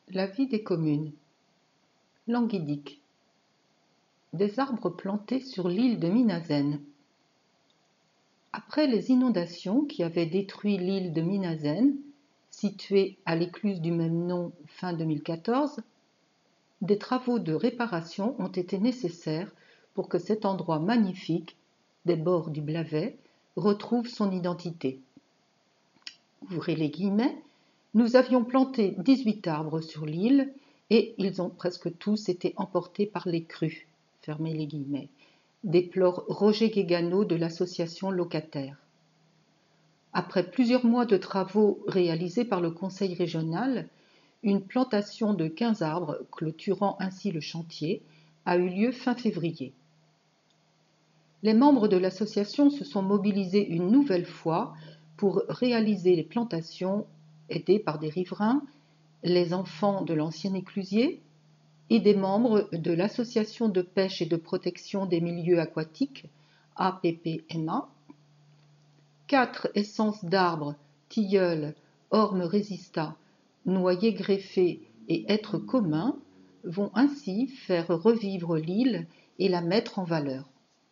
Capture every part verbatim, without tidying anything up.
La vie des communes. Languidic. Des arbres plantés sur l'île de Minazen. Après les inondations qui avaient détruit l'île de Minazen, située à l'écluse du même nom fin deux mille quatorze, des travaux de réparation ont été nécessaires pour que cet endroit magnifique, des bords du Blavet, retrouve son identité. Ouvrez les guillemets, nous avions planté dix-huit arbres sur l'île et ils ont presque tous été emportés par les crues. Fermez les guillemets. Déplore Roger Guégano de l'association Locataires. Après plusieurs mois de travaux réalisés par le conseil régional, une plantation de quinze arbres, clôturant ainsi le chantier, a eu lieu fin février. Les membres de l'association se sont mobilisés une nouvelle fois pour réaliser les plantations aidés par des riverains, les enfants de l'ancien éclusier et des membres de l'association de pêche et de protection des milieux aquatiques, A P P M A. Quatre essences d'arbres, tilleuls, ormes résista, noyers greffés et hêtres communs vont ainsi faire revivre l'île et la mettre en valeur.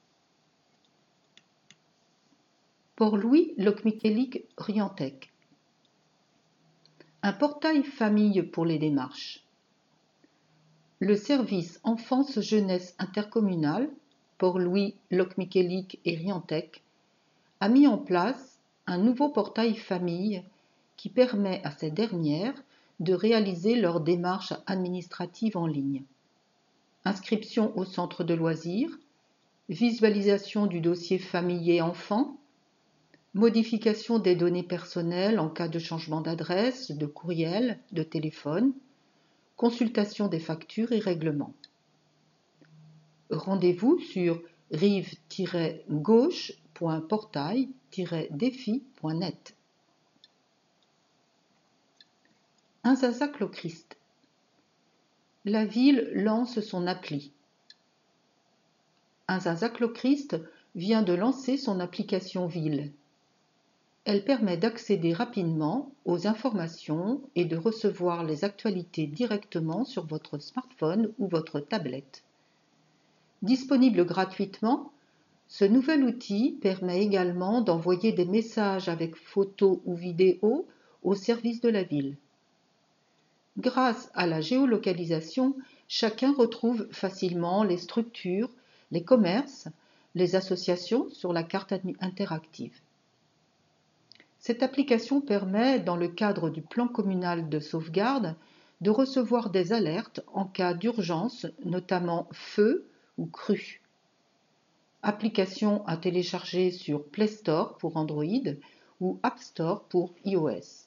Port-Louis Locmiquélic Riantec. Un portail famille pour les démarches. Le service enfance-jeunesse intercommunal, Port-Louis, Locmiquélic et Riantec, a mis en place un nouveau portail famille qui permet à ces dernières de réaliser leurs démarches administratives en ligne. Inscription au centre de loisirs, visualisation du dossier famille et enfants, modification des données personnelles en cas de changement d'adresse, de courriel, de téléphone, consultation des factures et règlements. Rendez-vous sur rive tiret gauche point portail tiret défi point net. Unzazac-le-Christ. La ville lance son appli. Unzazac-le-Christ vient de lancer son application ville. Elle permet d'accéder rapidement aux informations et de recevoir les actualités directement sur votre smartphone ou votre tablette. Disponible gratuitement, ce nouvel outil permet également d'envoyer des messages avec photos ou vidéos au service de la ville. Grâce à la géolocalisation, chacun retrouve facilement les structures, les commerces, les associations sur la carte interactive. Cette application permet, dans le cadre du plan communal de sauvegarde, de recevoir des alertes en cas d'urgence, notamment feu ou crue. Application à télécharger sur Play Store pour Android ou App Store pour iOS.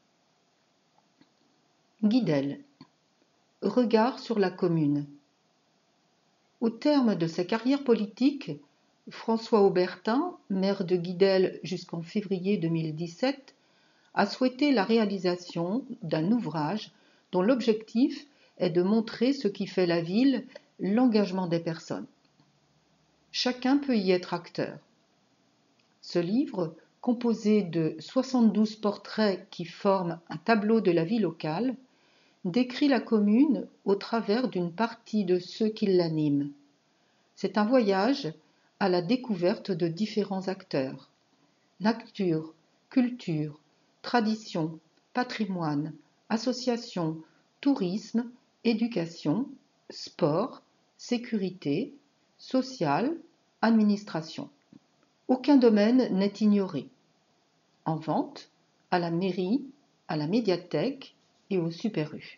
Guidel. Regard sur la commune. Au terme de sa carrière politique, François Aubertin, maire de Guidel jusqu'en février deux mille dix-sept, a souhaité la réalisation d'un ouvrage dont l'objectif est de montrer ce qui fait la ville, l'engagement des personnes. Chacun peut y être acteur. Ce livre, composé de soixante-douze portraits qui forment un tableau de la vie locale, décrit la commune au travers d'une partie de ceux qui l'animent. C'est un voyage à la découverte de différents acteurs. Nature, culture, tradition, patrimoine, association, tourisme, éducation, sport, sécurité, social, administration. Aucun domaine n'est ignoré. En vente, à la mairie, à la médiathèque et au Super U.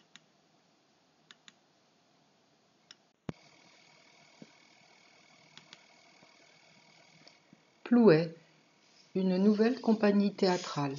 Plouay, une nouvelle compagnie théâtrale.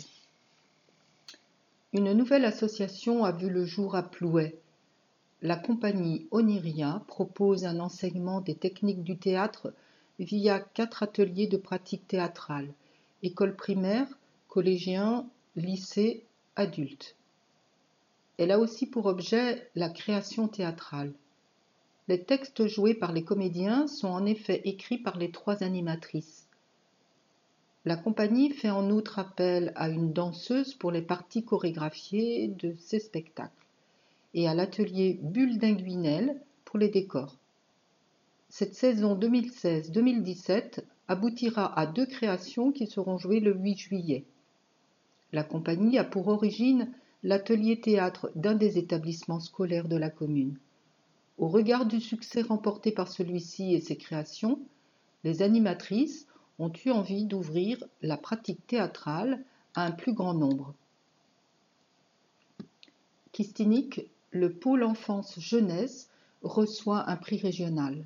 Une nouvelle association a vu le jour à Plouay. La compagnie Oniria propose un enseignement des techniques du théâtre via quatre ateliers de pratique théâtrale, école primaire, collégiens, lycée, adultes. Elle a aussi pour objet la création théâtrale. Les textes joués par les comédiens sont en effet écrits par les trois animatrices. La compagnie fait en outre appel à une danseuse pour les parties chorégraphiées de ses spectacles. et à l'atelier Bulle d'Inguinel pour les décors. Cette saison deux mille seize deux mille dix-sept aboutira à deux créations qui seront jouées le huit juillet. La compagnie a pour origine l'atelier théâtre d'un des établissements scolaires de la commune. Au regard du succès remporté par celui-ci et ses créations, les animatrices ont eu envie d'ouvrir la pratique théâtrale à un plus grand nombre. Kistinic, le pôle enfance-jeunesse reçoit un prix régional.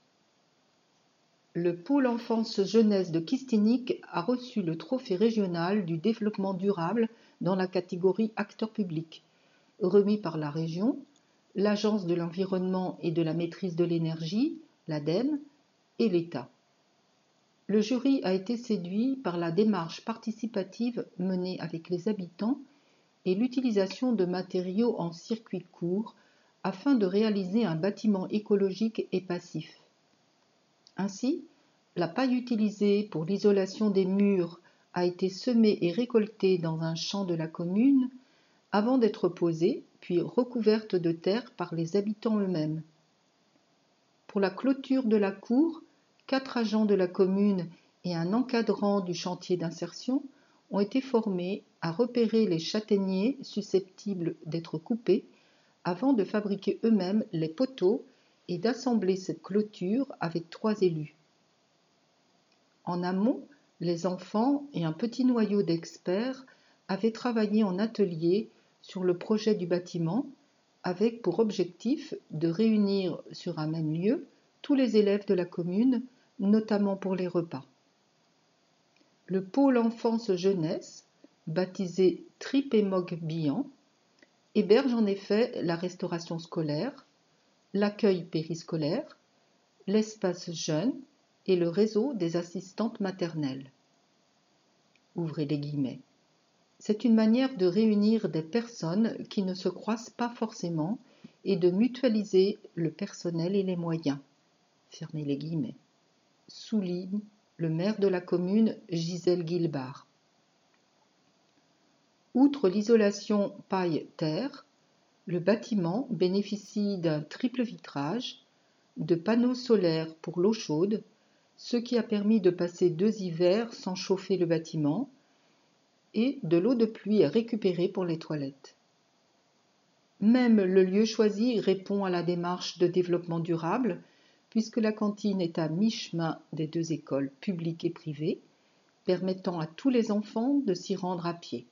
Le pôle enfance-jeunesse de Kistinic a reçu le trophée régional du développement durable dans la catégorie acteur public, remis par la région, l'Agence de l'environnement et de la maîtrise de l'énergie, l'ADEME, et l'État. Le jury a été séduit par la démarche participative menée avec les habitants et l'utilisation de matériaux en circuit court afin de réaliser un bâtiment écologique et passif. Ainsi, la paille utilisée pour l'isolation des murs a été semée et récoltée dans un champ de la commune avant d'être posée, puis recouverte de terre par les habitants eux-mêmes. Pour la clôture de la cour, quatre agents de la commune et un encadrant du chantier d'insertion ont été formés à repérer les châtaigniers susceptibles d'être coupés avant de fabriquer eux-mêmes les poteaux et d'assembler cette clôture avec trois élus. En amont, les enfants et un petit noyau d'experts avaient travaillé en atelier sur le projet du bâtiment avec pour objectif de réunir sur un même lieu tous les élèves de la commune, notamment pour les repas. Le pôle enfance-jeunesse, baptisé Tripémog-Bihan, héberge en effet la restauration scolaire, l'accueil périscolaire, l'espace jeune et le réseau des assistantes maternelles. Ouvrez les guillemets. C'est une manière de réunir des personnes qui ne se croisent pas forcément et de mutualiser le personnel et les moyens. Fermez les guillemets. Souligne le maire de la commune, Gisèle Guilbard. Outre l'isolation paille-terre, le bâtiment bénéficie d'un triple vitrage, de panneaux solaires pour l'eau chaude, ce qui a permis de passer deux hivers sans chauffer le bâtiment, et de l'eau de pluie à récupérer pour les toilettes. Même le lieu choisi répond à la démarche de développement durable, puisque la cantine est à mi-chemin des deux écoles publiques et privées, permettant à tous les enfants de s'y rendre à pied.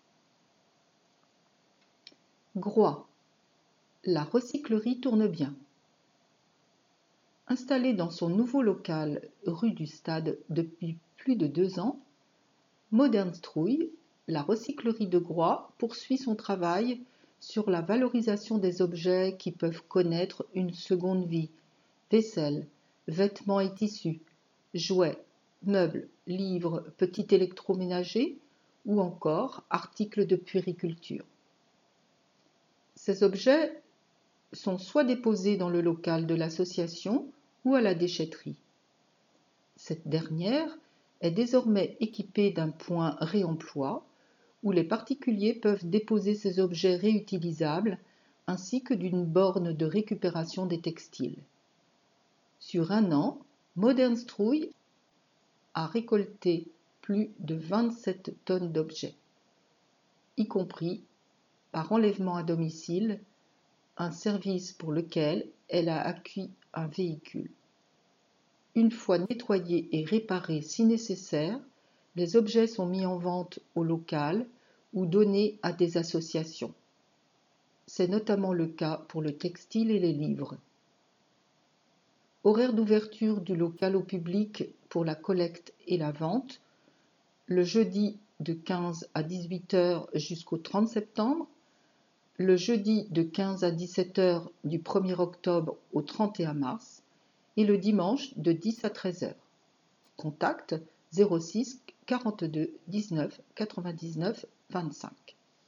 Groix. La recyclerie tourne bien. Installée dans son nouveau local rue du Stade depuis plus de deux ans, Modernstrouille, la recyclerie de Groix, poursuit son travail sur la valorisation des objets qui peuvent connaître une seconde vie, vaisselle, vêtements et tissus, jouets, meubles, livres, petits électroménagers ou encore articles de puériculture. Ces objets sont soit déposés dans le local de l'association ou à la déchetterie. Cette dernière est désormais équipée d'un point réemploi où les particuliers peuvent déposer ces objets réutilisables ainsi que d'une borne de récupération des textiles. Sur un an, Modernstrouille a récolté plus de vingt-sept tonnes d'objets, y compris par enlèvement à domicile, un service pour lequel elle a acquis un véhicule. Une fois nettoyés et réparés si nécessaire, les objets sont mis en vente au local ou donnés à des associations. C'est notamment le cas pour le textile et les livres. Horaire d'ouverture du local au public pour la collecte et la vente, le jeudi de quinze à dix-huit heures jusqu'au trente septembre, le jeudi de quinze à dix-sept heures du premier octobre au trente et un mars et le dimanche de dix à treize heures. Contact zéro six quarante-deux dix-neuf quatre-vingt-dix-neuf vingt-cinq.